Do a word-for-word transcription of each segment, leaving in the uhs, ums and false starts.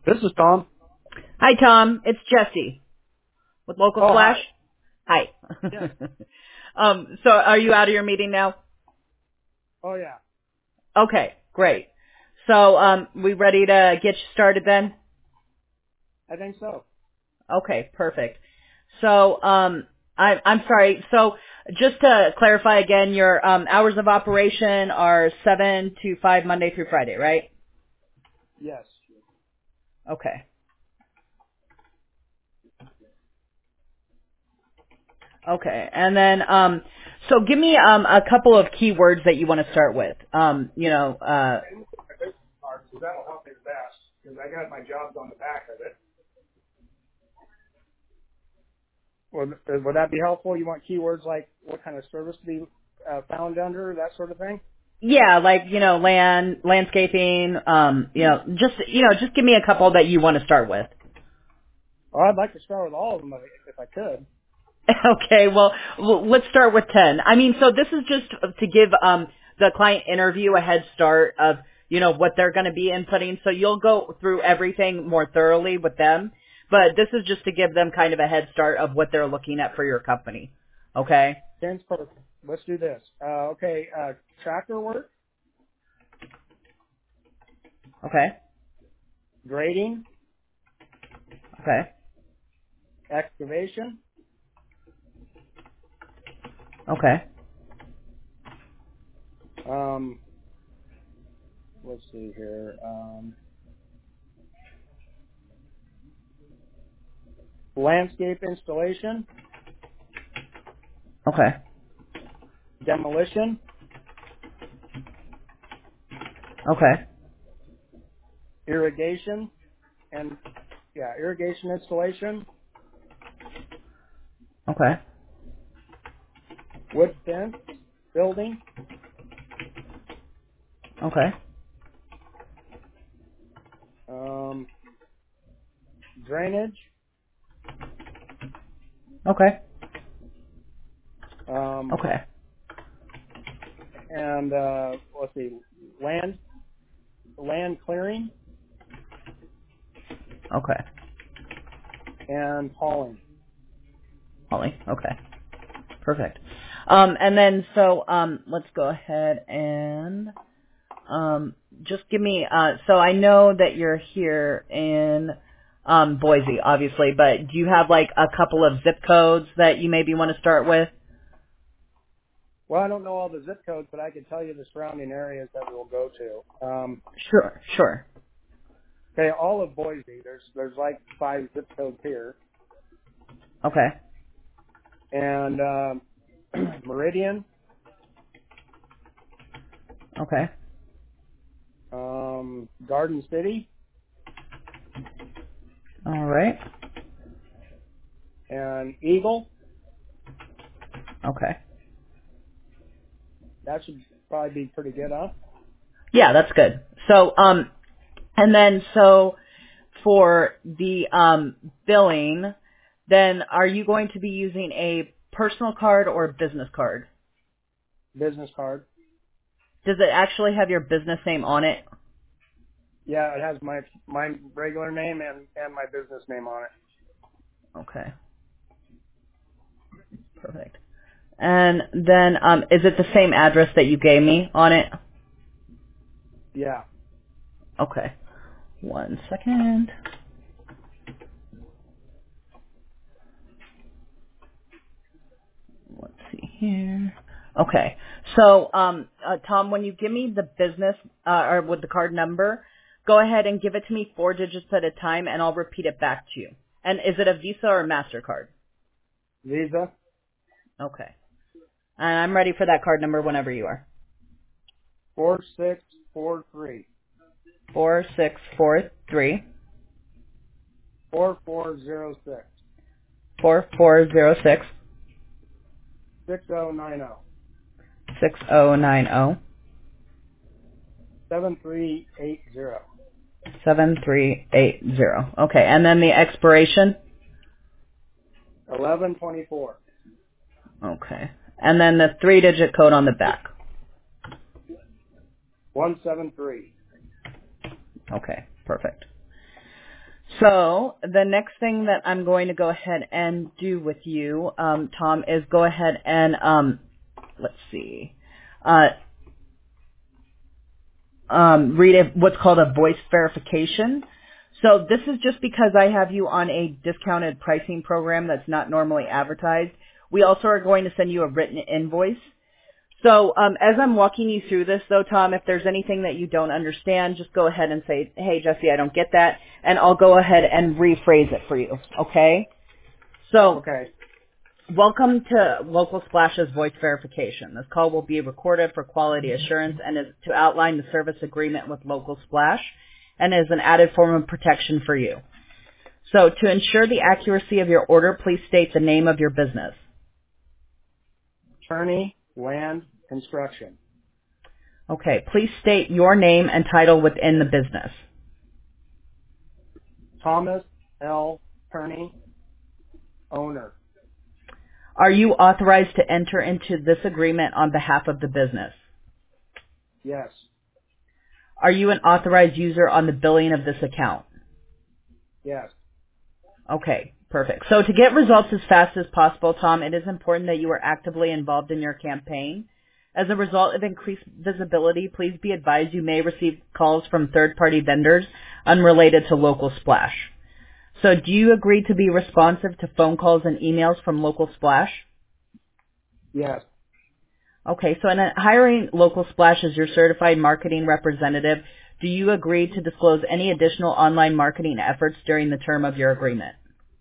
This is Tom. Hi, Tom. It's Jesse with Local Oh, Flash. hi. Hi. Yes. um, so are you out of your meeting now? Oh, yeah. Okay, great. So um, we ready to get you started then? I think so. Okay, perfect. So um, I, I'm sorry. So just to clarify again, your um, hours of operation are seven to five Monday through Friday, right? Yes. Okay. Okay. And then, um, so give me um, a couple of keywords that you want to start with. Um, you know, uh, My business card, so that'll help me the best, because I got my jobs on the back of it. Would, would that be helpful? You want keywords like what kind of service to be uh, found under, that sort of thing? yeah, like, you know, land, landscaping, um, you know, just, you know, just give me a couple that you want to start with. Oh, I'd like to start with all of them if if I could. Okay, well, l- let's start with ten. I mean, so this is just to give um, the client interview a head start of, you know, what they're going to be inputting. So you'll go through everything more thoroughly with them, but this is just to give them kind of a head start of what they're looking at for your company. Okay? Ten's perfect. Let's do this. Uh, okay, uh, tractor work, Okay? grading, Okay? excavation, Okay? um, let's see here, um, landscape installation, Okay? demolition, Okay? irrigation, and yeah, irrigation installation, Okay? wood fence, building, Okay? um, drainage, Okay? um, Okay? and uh, let's see, land land clearing Okay? and hauling. Holly? Okay. Perfect. Um, and then, so, um, let's go ahead and Um, just give me, uh, so I know that you're here in, um, Boise, obviously, but do you have like a couple of zip codes that you maybe want to start with? Well, I don't know all the zip codes, but I can tell you the surrounding areas that we'll go to. Um, Sure, sure. okay, all of Boise. There's there's like five zip codes here, Okay, and um, Meridian, okay, um, Garden City, all right, and Eagle. okay. That should probably be pretty good, huh? Yeah, that's good. So, um, and then, so for the, um, billing, then are you going to be using a personal card or business card? Business card. Does it actually have your business name on it? Yeah, it has my my regular name and and my business name on it. Okay, perfect. And then, um, is it the same address that you gave me on it? Yeah. Okay. One second. Let's see here. Okay. So, um, uh, Tom, when you give me the business, uh, or with the card number, go ahead and give it to me four digits at a time, and I'll repeat it back to you. And is it a Visa or a MasterCard? Visa Okay. And I'm ready for that card number whenever you are. four six four three Four six four three four four zero six four four zero six six zero nine zero six zero nine zero. seven three eight zero Seven three eight zero. Okay, and then the expiration. eleven twenty four Okay, and then the three-digit code on the back. one seven three. Okay, perfect. So the next thing that I'm going to go ahead and do with you, um, Tom, is go ahead and um, let's see, uh, um, read a, what's called a voice verification. So this is just because I have you on a discounted pricing program that's not normally advertised. We also are going to send you a written invoice. So um, as I'm walking you through this, though, Tom, if there's anything that you don't understand, just go ahead and say, hey, Jesse, I don't get that, and I'll go ahead and rephrase it for you, okay? So Okay. welcome to Local Splash's voice verification. This call will be recorded for quality assurance and is to outline the service agreement with Local Splash and is an added form of protection for you. So to ensure the accuracy of your order, please state the name of your business. Attorney, Land, Construction. Okay, please state your name and title within the business. Thomas L. Turney, owner. Are you authorized to enter into this agreement on behalf of the business? Yes. Are you an authorized user on the billing of this account? Yes. Okay, perfect. So to get results as fast as possible, Tom, it is important that you are actively involved in your campaign. As a result of increased visibility, please be advised you may receive calls from third-party vendors unrelated to Local Splash. So do you agree to be responsive to phone calls and emails from Local Splash? Yes. Okay, so in hiring Local Splash as your certified marketing representative, do you agree to disclose any additional online marketing efforts during the term of your agreement?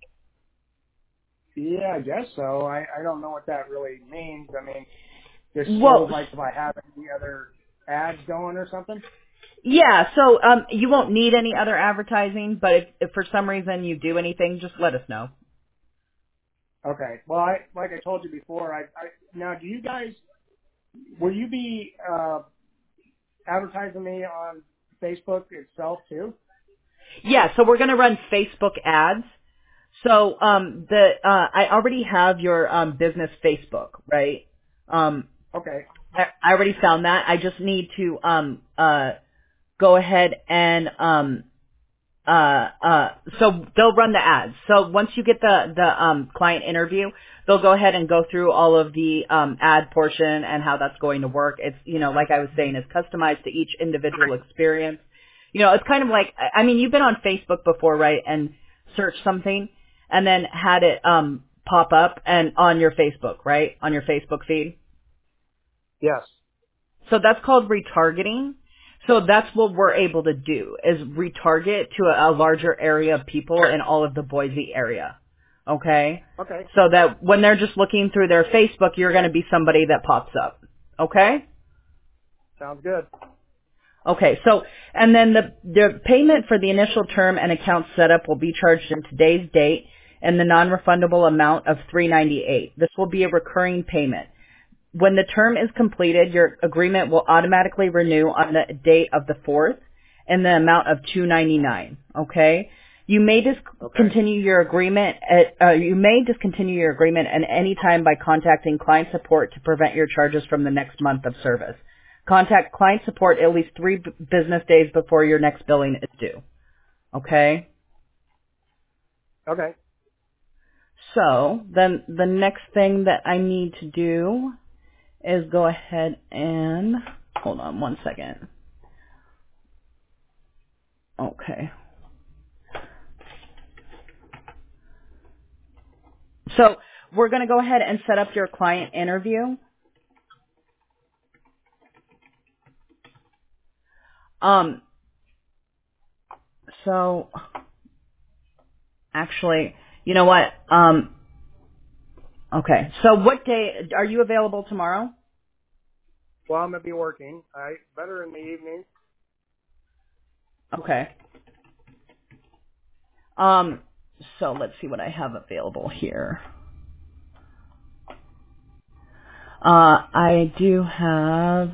Yeah, I guess so. I, I don't know what that really means. I mean, disclose Well, like if I have any other ads going or something? yeah, so um, you won't need any other advertising, but if, if for some reason you do anything, just let us know. Okay. Well, I like I told you before, I, I now do you guys will you be uh, advertising me on Facebook itself too? Yeah, so we're going to run Facebook ads. So um, the uh, I already have your um, business Facebook, right? Um, Okay. I, I already found that. I just need to um, uh, go ahead and um, uh, uh, so they'll run the ads. So once you get the the um, client interview, they'll go ahead and go through all of the um, ad portion and how that's going to work. It's you know like I was saying, it's customized to each individual experience. You know, it's kind of like I mean, you've been on Facebook before, right? And searched something and then had it um, pop up and on your Facebook, right? On your Facebook feed. Yes. So that's called retargeting. So that's what we're able to do is retarget to a, a larger area of people in all of the Boise area. Okay? Okay. So that when they're just looking through their Facebook, you're going to be somebody that pops up. Okay? Sounds good. Okay, so, and then the, the payment for the initial term and account setup will be charged in today's date and the non-refundable amount of three hundred ninety-eight dollars. This will be a recurring payment. When the term is completed, your agreement will automatically renew on the date of the fourth in the amount of two hundred ninety-nine dollars. Okay? You may Okay. discontinue your agreement at, uh, you may discontinue your agreement at any time by contacting client support to prevent your charges from the next month of service. Contact client support at least three b- business days before your next billing is due. Okay? Okay. So, then the next thing that I need to do is go ahead and, hold on one second. Okay. So, we're going to go ahead and set up your client interview. Um, so, actually, you know what? Um, okay. So what day, are you available tomorrow? Well, I'm gonna be working. I better in the evening. Okay. Um, so let's see what I have available here. Uh, I do have,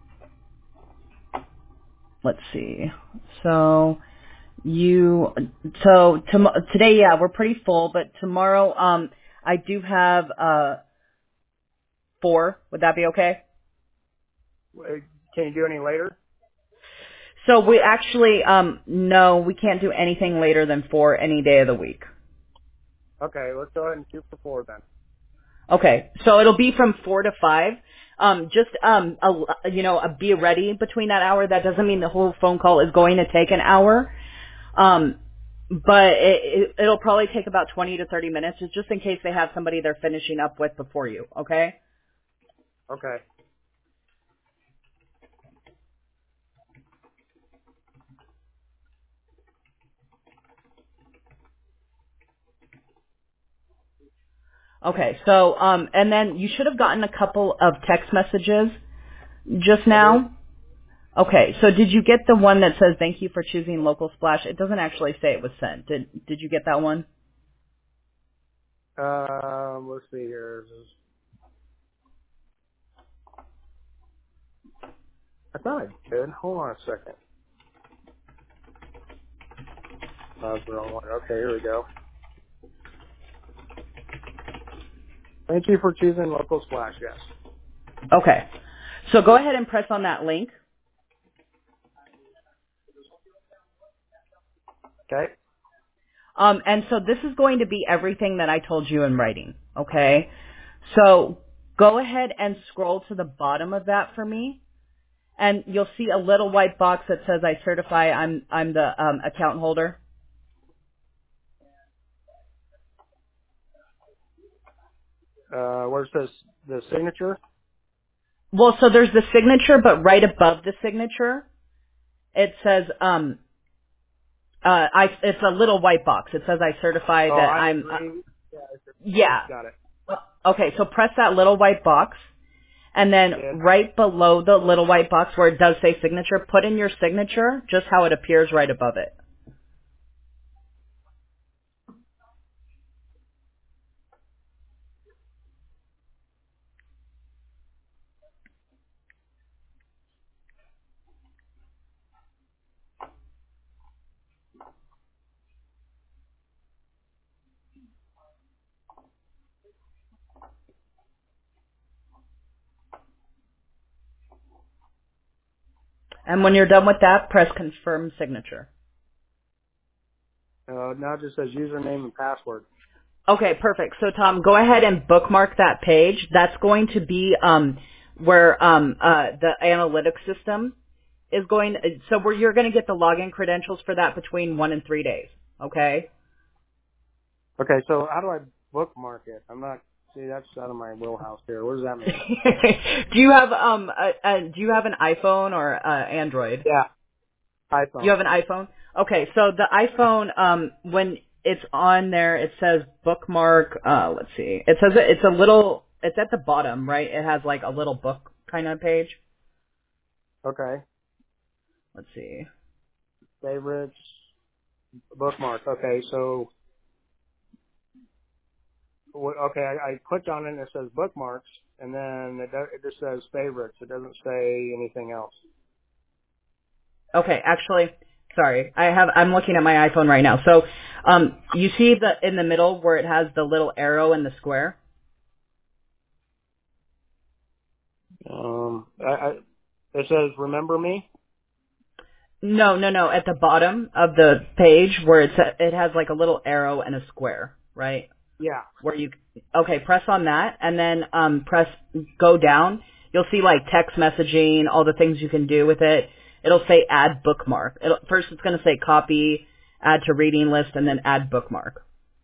let's see. So you, so tom- today, yeah, we're pretty full, but tomorrow, um, I do have, uh, four. Would that be okay? Uh, Can you do any later? So we actually, um, no, we can't do anything later than four any day of the week. Okay, let's go ahead and shoot for four then. Okay, so it'll be from four to five. Um, just um, a, you know, a, be ready between that hour. That doesn't mean the whole phone call is going to take an hour. Um, but it, it, it'll probably take about twenty to thirty minutes, just in case they have somebody they're finishing up with before you. Okay. Okay. Okay. So, um, and then you should have gotten a couple of text messages just I did. now. Okay, so did you get the one that says thank you for choosing Local Splash? It doesn't actually say it was sent. Did Did you get that one? Um, let's see here. I thought I did. Hold on a second. That was the wrong one. Okay, here we go. Thank you for choosing Local Splash. Yes. Okay, so go ahead and press on that link. Okay. Um, and so this is going to be everything that I told you in writing. Okay, so go ahead and scroll to the bottom of that for me, and you'll see a little white box that says I certify I'm I'm the um, account holder. Uh, where it says the signature. Well, so there's the signature, but right above the signature, it says um, Uh, I, it's a little white box. It says I certify Oh, that I I'm, uh, agree. Yeah, I yeah. got it. Okay, so press that little white box, and then Did. right below the little white box where it does say signature, put in your signature, just how it appears right above it. And when you're done with that, press confirm signature. Uh, now it just says username and password. Okay, perfect. So Tom, go ahead and bookmark that page. That's going to be um, where um, uh, the analytics system is going. So where you're going to get the login credentials for that between one and three days. Okay. Okay, so how do I bookmark it? I'm not. See, that's out of my wheelhouse here. What does that mean? do you have um a, a, do you have an iPhone or uh, Android? Yeah, Do you iPhone. have an iPhone? Okay, so the iPhone um when it's on there it says bookmark. Uh, let's see. It says it, it's a little. It's at the bottom, right? It has like a little book kind of page. Okay. Let's see. Favorites. Bookmark. Okay, so what- okay, I, I clicked on it and it says bookmarks, and then it, do- it just says favorites. It doesn't say anything else. Okay, actually, sorry. I have. I'm looking at my iPhone right now. So, um, you see the in the middle where it has the little arrow and the square. Um, I, I, it says remember me. No, no, no. At the bottom of the page where it's it has like a little arrow and a square, right? Yeah. Where you okay, press on that and then um press go down. You'll see like text messaging, all the things you can do with it. It'll say add bookmark. It'll, first it's going to say copy, add to reading list, and then add bookmark.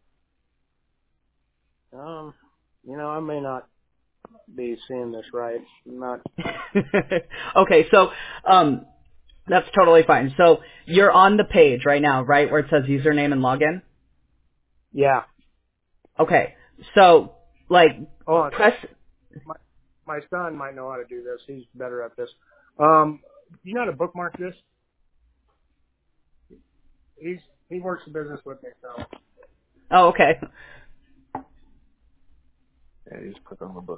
Um, you know, I may not be seeing this right. I'm not. okay, so um that's totally fine. So you're on the page right now, right, where it says username and login? Yeah. Okay. So like Hold on. press My my son might know how to do this. He's better at this. Um, you know how to bookmark this? He's he works the business with me, so Oh, okay. yeah, you just click on the book.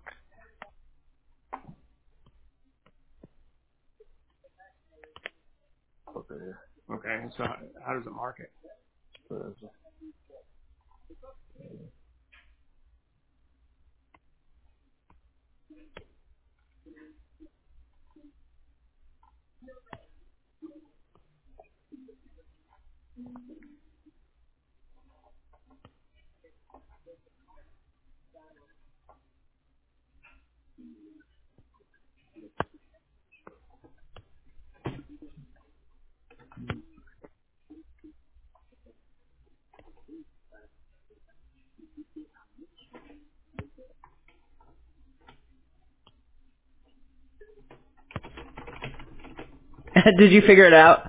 Book it is. Okay. So how, how does it mark it? Did you figure it out?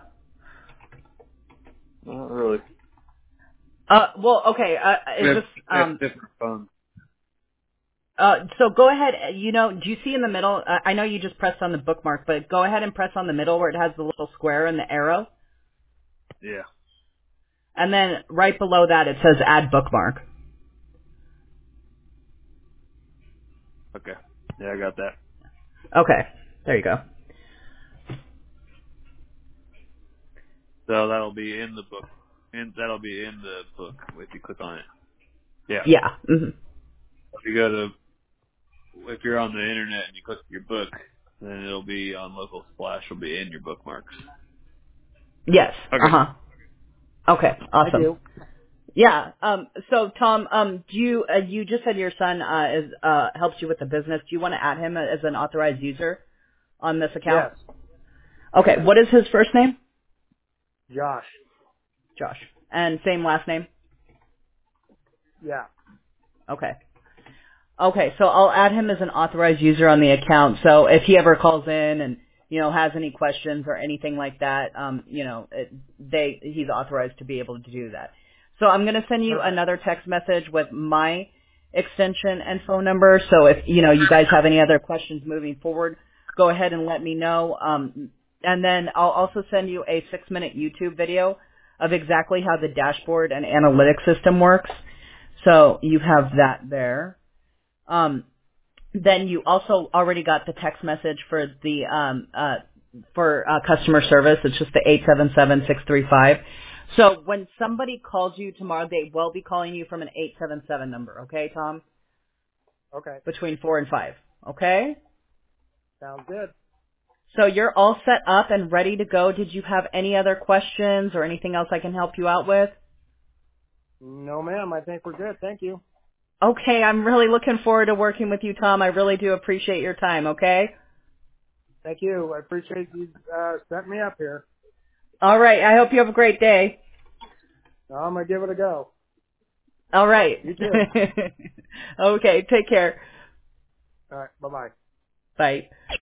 Not really. Uh, well, okay. Uh, is It's, this it's um? different phones. Uh, so go ahead. You know, do you see in the middle? Uh, I know you just pressed on the bookmark, but go ahead and press on the middle where it has the little square and the arrow, Yeah. and then right below that it says Add Bookmark. Okay. Yeah, I got that. Okay, there you go. So that'll be in the book. And that'll be in the book if you click on it. Yeah. Yeah. hmm If you go to, if you're on the internet and you click your book, then it'll be on Local Splash. It'll be in your bookmarks. Yes. Uh Okay. huh. Okay. I Awesome. do. Yeah. Um. So Tom, um, do you uh, you just said your son uh, is uh helps you with the business? Do you want to add him as an authorized user on this account? Yes. Okay. What is his first name? Josh. Josh. And same last name? Yeah. Okay. Okay, so I'll add him as an authorized user on the account. So if he ever calls in and, you know, has any questions or anything like that, um, you know, it, they he's authorized to be able to do that. So I'm going to send you Perfect. another text message with my extension and phone number. So if, you know, you guys have any other questions moving forward, go ahead and let me know. Um, and then I'll also send you a six-minute YouTube video of exactly how the dashboard and analytics system works. So you have that there. Um, then you also already got the text message for the um, uh, for uh, customer service. It's just the eight seven seven, six three five. So when somebody calls you tomorrow, they will be calling you from an eight seven seven number. Okay, Tom? Okay. Between four and five. Okay? Sounds good. So you're all set up and ready to go. Did you have any other questions or anything else I can help you out with? No, ma'am. I think we're good. Thank you. Okay, I'm really looking forward to working with you, Tom. I really do appreciate your time, okay? Thank you. I appreciate you uh, setting me up here. All right, I hope you have a great day. I'm gonna give it a go. All right. You too. Okay, take care. All right. Bye bye. Bye.